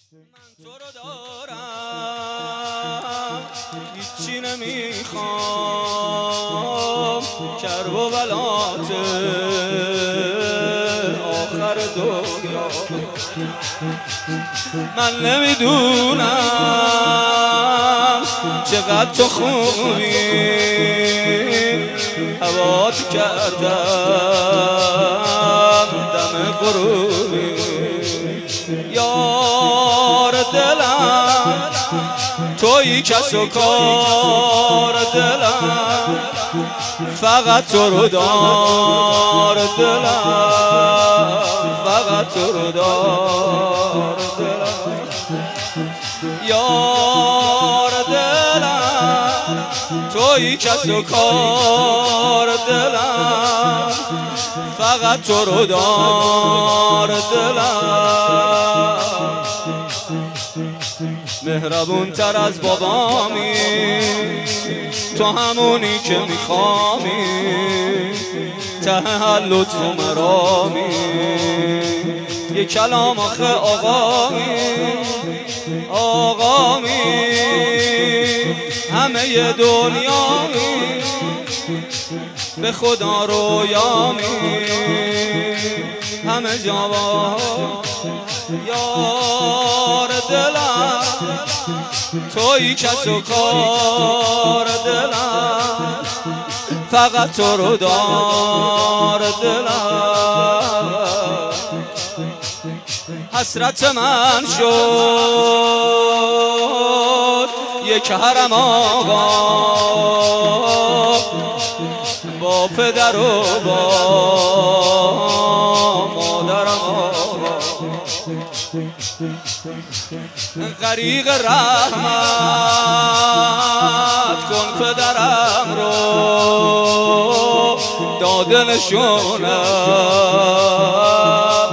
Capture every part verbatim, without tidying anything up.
من تو رو دارم هیچی نمیخوام، کرب و بلات آخر دنیا. من نمیدونم چقدر تو خوبی، هوات کردم دم غروبی. یار دلم تویی کس و کار دلم، فقط تو رو دار دلم، فقط تو رو دار دلم. یار دلم تویی کس و کار دلم، فقط تو رو دار دلم. مهربون تر از بابامی، تو همونی که میخوامی، ته هر لطف و مرامی. یه کلام آخه آقامی، آقامی همه دنیامی، به خدا رویامی همه جاوا. یار دلم تویی کس و کار دلم، فقط تو رو دار دلم. حسرت من شد یک حرم آقا، با پدر و با مادرم آقا. غریق رحمت کن پدرم رو، داده نشونم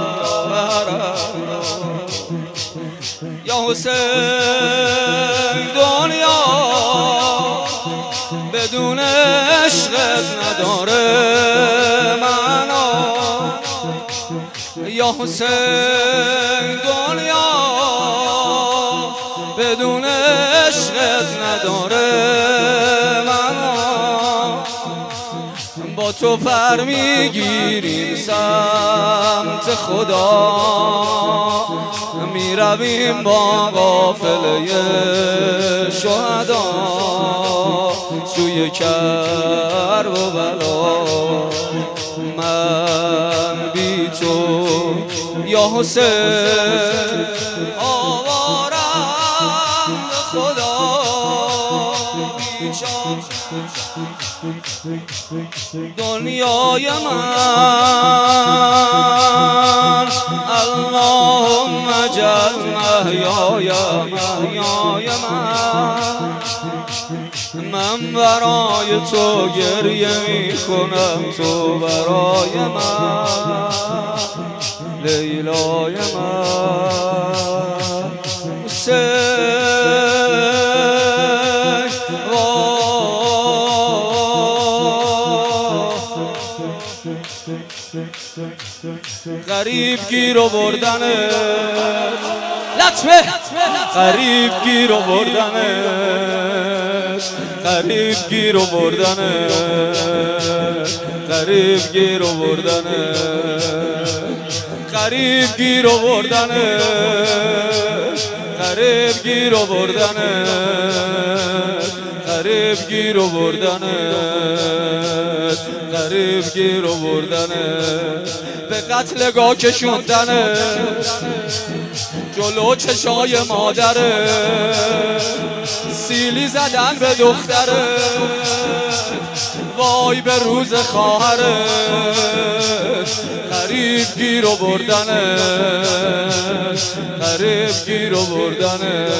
یا حسین. دنیا بدون عشقت نداره معنا، یا حسین. دنیا بدون عشقت نداره معنا. با تو پر میگیریم سمت خدا، میرویم با قافله شهدا سوی کرب و بلا. من بی تو یا حسین آوارم به خدا بیچار. دنیای من اللهم اجعل محیای محیای من. من برای تو گریه میکنم، تو برای من لیلای من. حسین غریب گیر و بردنه لطفه، غریب گیر و بردنه، غریب گیر و بردنه، غریب گیر و بردنه، غریب گیر و بردنه، غریب گیر و بردنه، غریب گیر و بردنه، غریب گیر و بردنه. به قتل گاه کشوندنه جلو چشای مادره، سیلی زدن به دختره، وای به روز خواهره. غریب گیر و بردنه، غریب گیر و بردنه،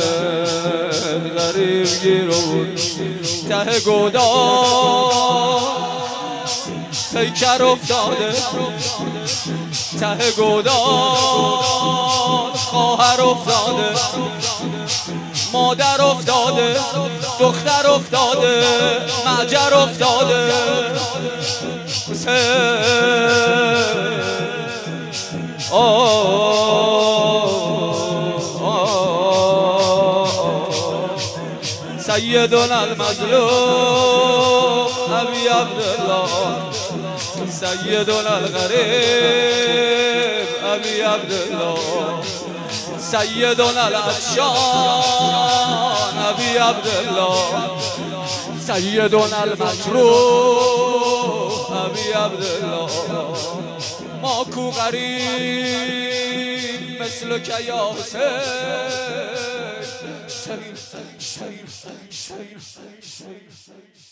غریب گیر و بردنه. ته گودال پیکر افتاده، ته گودال خواهر افتاده، مادر افتاده، دختر افتاده، مهجر افتاده. آه سيدنا المظلوم أبي عبد الله سيدنا الغريب أبي عبد الله سيدنا العطشان أبي عبد الله سيدنا المجروح أبي عبد الله ماكو غريب مثلك يا حسين